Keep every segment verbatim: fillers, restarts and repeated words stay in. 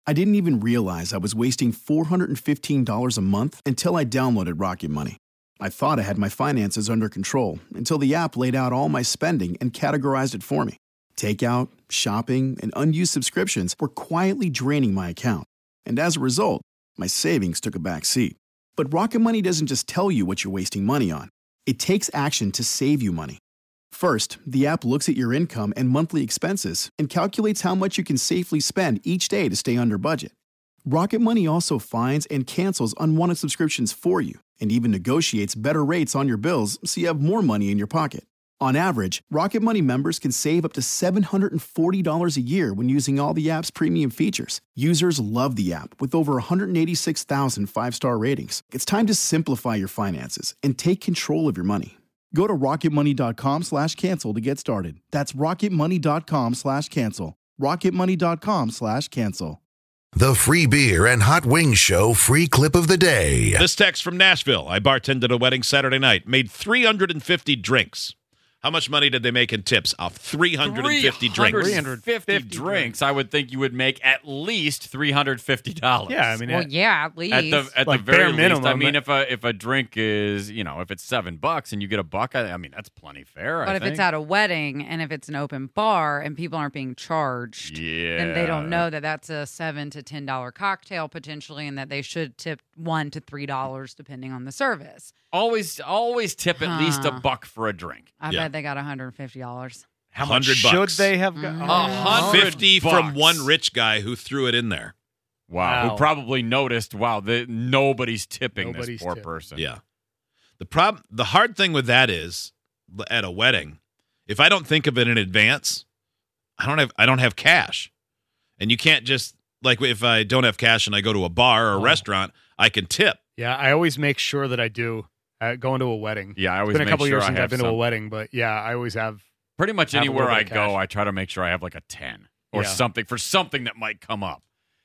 I didn't even realize I was wasting four hundred fifteen dollars a month until I downloaded Rocket Money. I thought I had my finances under control until the app laid out all my spending and categorized it for me. Takeout, shopping, and unused subscriptions were quietly draining my account. And as a result, my savings took a back seat. But Rocket Money doesn't just tell you what you're wasting money on. It takes action to save you money. First, the app looks at your income and monthly expenses and calculates how much you can safely spend each day to stay under budget. Rocket Money also finds and cancels unwanted subscriptions for you and even negotiates better rates on your bills so you have more money in your pocket. On average, Rocket Money members can save up to seven hundred forty dollars a year when using all the app's premium features. Users love the app with over one hundred eighty-six thousand five-star ratings. It's time to simplify your finances and take control of your money. Go to rocketmoney.com slash cancel to get started. That's rocketmoney.com slash cancel. rocketmoney.com slash cancel. The Free Beer and Hot Wings Show free clip of the day. This text from Nashville. I bartended a wedding Saturday night. Made three hundred fifty drinks. How much money did they make in tips off three hundred fifty drinks? three hundred fifty drinks. I would think you would make at least three hundred fifty dollars. Yeah, I mean, Well, at, yeah, at least. At the at Like the very bare least, minimum, I mean, but- if a if a drink is, you know, if it's seven bucks and you get a buck, I, I mean, that's plenty fair. but I if think. it's at a wedding and if it's an open bar and people aren't being charged, yeah, then they don't know that that's a seven to ten dollar cocktail potentially, and that they should tip one to three dollars depending on the service. Always, always tip at least a Huh. buck for a drink. I Yeah. bet they got one hundred fifty dollars. how much one hundred should bucks. they have got? Mhm. A Oh, hundred fifty from bucks. one rich guy who threw it in there. Wow, Wow. who probably noticed? Wow, the, nobody's tipping Nobody's this poor tipping. person. Yeah. The problem, the hard thing with that is, at a wedding, if I don't think of it in advance, I don't have I don't have cash, and you can't just like if I don't have cash and I go to a bar or a Oh. restaurant, I can tip. Yeah, I always make sure that I do uh, going to a wedding. yeah. I It's always been a make couple sure years I since have I've been to a some. wedding, but yeah, I always have. Pretty much have a anywhere little I bit of go, cash. I try to make sure I have like a ten or Yeah. something for something that might come up.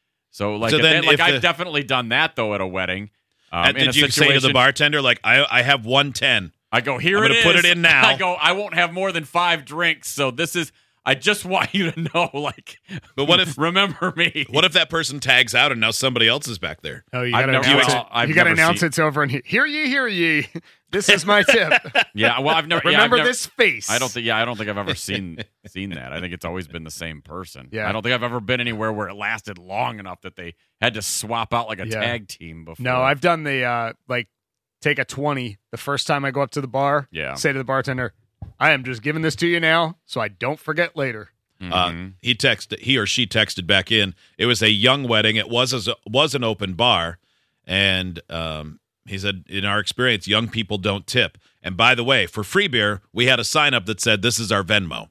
So like, So if then they- like if I've the- definitely done that though at a wedding. Um, And in did a you say to the situation- bartender like I I have one ten? I go, here I'm it gonna is. put it in now. I go, I won't have more than five drinks. So this is, I just want you to know, like, But what if remember me? what if that person tags out and now somebody else is back there? Oh, you I've got to never- announce well, it. I've you got to never announce seen- it's over and he- hear ye, hear ye. This is my tip. Yeah, well, I've never. yeah, I've Remember never- this face. I don't think. Yeah, I don't think I've ever seen seen that. I think it's always been the same person. Yeah. I don't think I've ever been anywhere where it lasted long enough that they had to swap out like a Yeah. tag team before. No, I've done the uh, like take a twenty the first time I go up to the bar. Yeah. Say to the bartender, I am just giving this to you now so I don't forget later. Uh, Mhm. he texted, he or she texted back in. It was a young wedding. It was as was an open bar, and um, he said, in our experience, young people don't tip. And by the way, for free beer, we had a sign up that said, "This is our Venmo."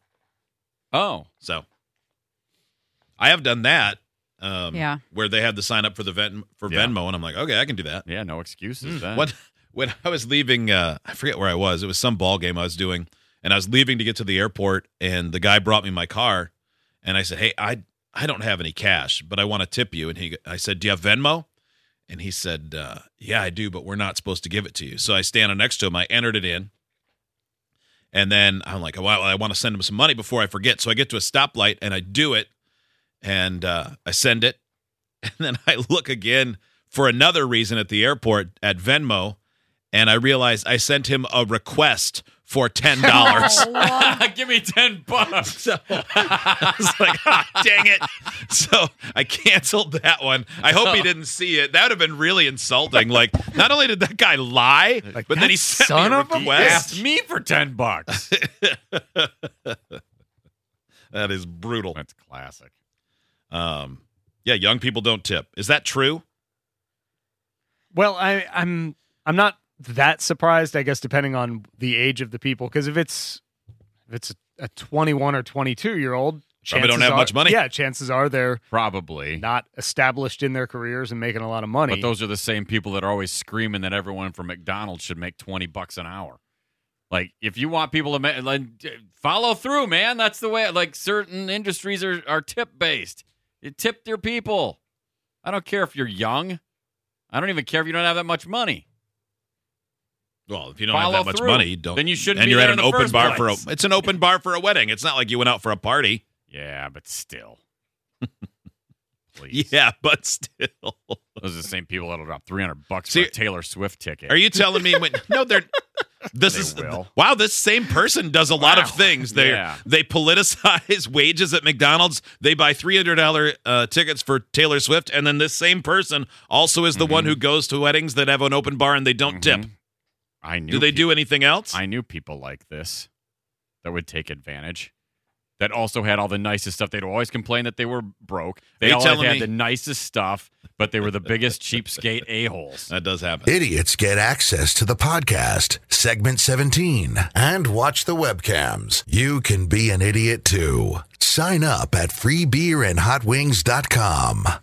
Oh, So I have done that. Um, Yeah. where they had the sign up for the Ven- for Yeah. Venmo, and I'm like, okay, I can do that. yeah, no excuses then. When when I was leaving, uh, I forget where I was. It was some ball game I was doing, and I was leaving to get to the airport, and the guy brought me my car, and I said, "Hey, I I don't have any cash, but I want to tip you." And he, I said, "Do you have Venmo?" And he said, uh, "Yeah, I do, but we're not supposed to give it to you." So I stand next to him. I entered it in, and then I'm like, "Well, I want to send him some money before I forget." So I get to a stoplight, and I do it, and uh, I send it, and then I look again for another reason at the airport at Venmo. And I realized I sent him a request for ten dollars. Give me ten bucks. So I was like, ah, dang it. So I canceled that one. I hope he didn't see it. That would have been really insulting. Like, not only did that guy lie, Like, but then he that sent son me a of a request. Asked me for ten bucks. That is brutal. That's classic. Um, yeah, young people don't tip. Is that true? Well, I, I'm I'm not that surprised, I guess, depending on the age of the people. Because if it's if it's a twenty-one or twenty-two year old, Probably don't have are, much money. Yeah, chances are they're Probably. not established in their careers and making a lot of money. But those are the same people that are always screaming that everyone from McDonald's should make twenty bucks an hour. Like, if you want people to ma- like, follow through, man, that's the way. Like, certain industries are, are tip based. You tip your people. I don't care if you're young. I don't even care if you don't have that much money. Well, if you don't Follow have that much through. money, you don't. Then you shouldn't And be you're there at in an the open first bar place. for a. It's an open bar for a wedding. It's not like you went out for a party. Yeah, but still. please. Yeah, but still. Those are the same people that'll drop three hundred bucks See, for a Taylor Swift ticket. Are you telling me when no they're this They is will. wow, this same person does a lot Wow. of things. They Yeah. they politicize wages at McDonald's. They buy three hundred dollars uh, tickets for Taylor Swift, and then this same person also is the one who goes to weddings that have an open bar and they don't tip. Mhm. I knew Do they peop- do anything else? I knew people like this that would take advantage. That also had all the nicest stuff. They'd always complain that they were broke. They Are you always telling had me- the nicest stuff, but they were the biggest cheapskate a-holes. That does happen. Idiots get access to the podcast, segment seventeen, and watch the webcams. You can be an idiot too. Sign up at free beer and hot wings dot com.